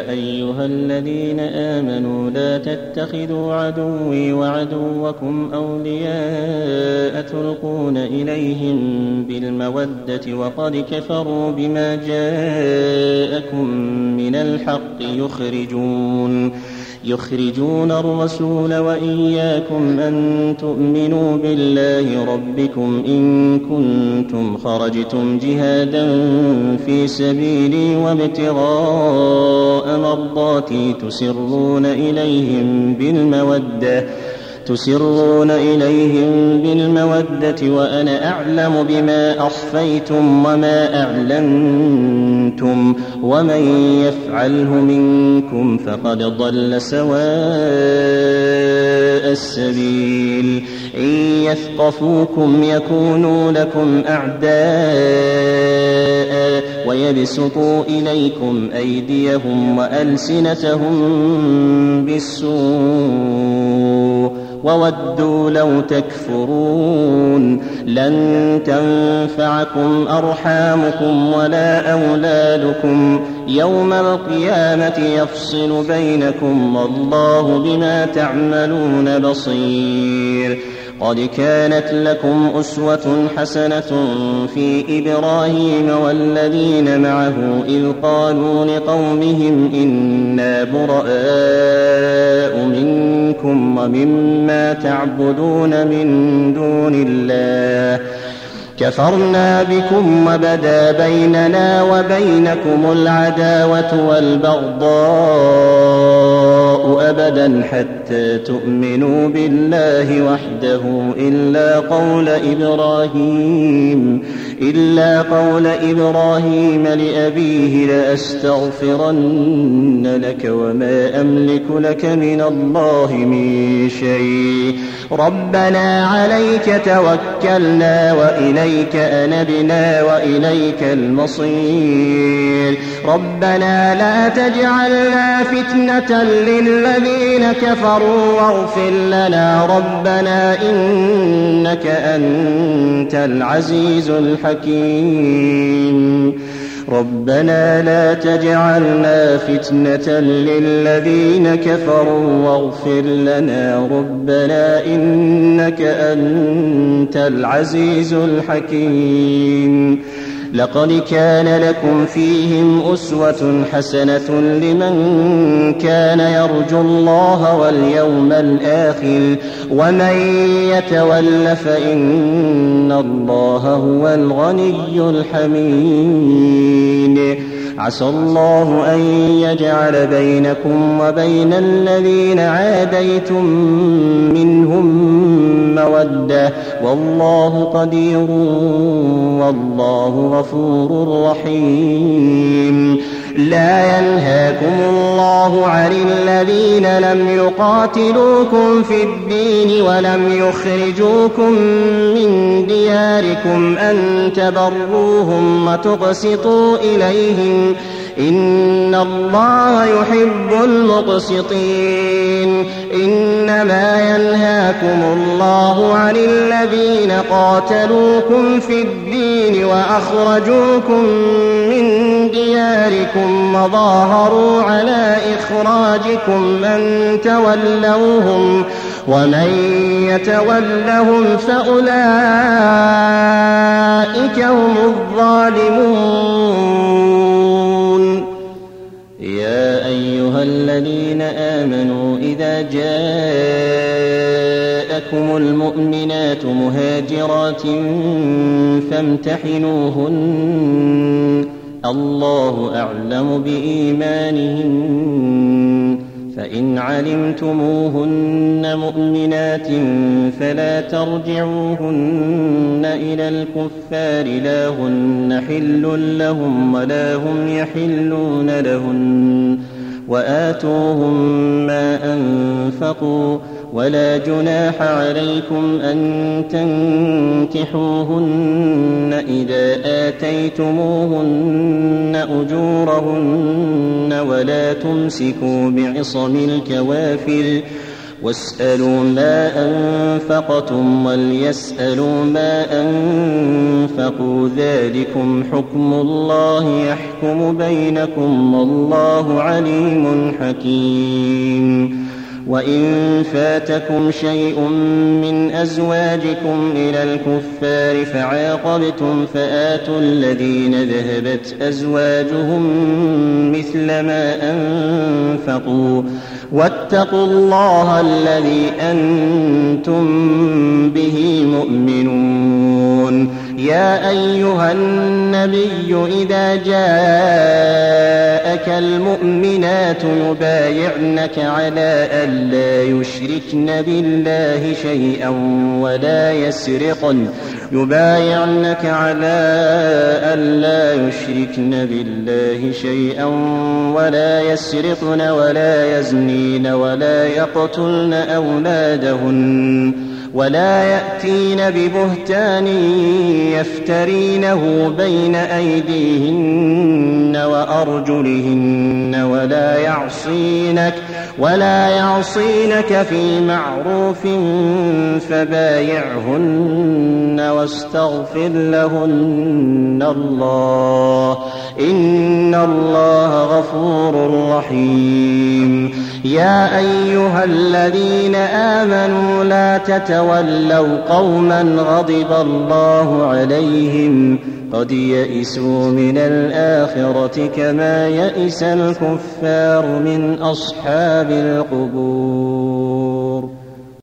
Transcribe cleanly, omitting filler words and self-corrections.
أيها الذين آمنوا لا تتخذوا عدوي وعدوكم أولياء تلقون إليهم بالمودة وقد كفروا بما جاءكم من الحق يخرجون الرسول وإياكم أن تؤمنوا بالله ربكم إن كنتم خرجتم جهادا في سبيلي وابتغاء مرضاتي تسرون إليهم بالمودة وأنا أعلم بما أخفيتم وما أعلنتم ومن يفعله منكم فقد ضل سواء السبيل إن يثقفوكم يكونوا لكم أعداء ويبسطوا إليكم أيديهم وألسنتهم بالسوء وودوا لو تكفرون لن تنفعكم أرحامكم ولا أولادكم يوم القيامة يفصل بينكم والله بما تعملون بصير قد كانت لكم أسوة حسنة في إبراهيم والذين معه إذ قالوا لقومهم إنا براء منكم ومما تعبدون من دون الله كفرنا بكم وبدا بيننا وبينكم العداوة والبغضاء أبدا حتى تؤمنوا بالله وحده إلا قول إبراهيم لأبيه لأستغفرن لك وما أملك لك من الله من شيء ربنا عليك توكلنا وإليك أنبنا وإليك المصير ربنا لا تجعلنا فتنة للذين كفروا واغفر لنا ربنا إنك أنت العزيز الحكيم ربنا لا تجعلنا فتنة للذين كفروا واغفر لنا ربنا إنك أنت العزيز الحكيم لقد كان لكم فيهم أسوة حسنة لمن كان يرجو الله واليوم الآخر ومن يتول فإن الله هو الغني الحميد عسى الله أن يجعل بينكم وبين الذين عاديتم منهم مودة والله قدير والله غفور رحيم لا ينهاكم الله عن الذين لم يقاتلوكم في الدين ولم يخرجوكم من دياركم أن تبروهم وتقسطوا إليهم إن الله يحب المقسطين إنما ينهاكم الله عن الذين قاتلوكم في الدين وأخرجوكم من دياركم وظاهروا على إخراجكم أن تولوهم ومن يتولهم فأولئك هم الظالمون يا أيها الذين آمنوا إذا جاءكم المؤمنات مهاجرات فامتحنوهن الله أعلم بإيمانهن فإن علمتموهن مؤمنات فلا ترجعوهن إلى الكفار لا هن حل لهم ولا هم يحلون لهن وآتوهم ما أنفقوا ولا جناح عليكم أن تنكحوهن إذا آتيتموهن أجورهن ولا تمسكوا بعصم الكوافر واسألوا ما أنفقتم وليسألوا ما أنفقوا ذلكم حكم الله يحكم بينكم والله عليم حكيم وإن فاتكم شيء من أزواجكم إلى الكفار فعاقبتم فآتوا الذين ذهبت أزواجهم مثل ما أنفقوا واتقوا الله الذي أنتم به مؤمنون يا أيها النبي إذا جاءك المؤمنات يبايعنك على ألا يشركن بالله شيئا ولا يسرقن ولا يزنين ولا يقتلن أولادهن ولا يأتين ببهتان يفترينه بين أيديهن وأرجلهن ولا يعصينك في معروف فبايعهن واستغفر لهن الله إن الله غفور رحيم يا أيها الذين آمنوا لا تتولوا قوما غضب الله عليهم قد يئسوا من الآخرة كما يئس الكفار من أصحاب القبور.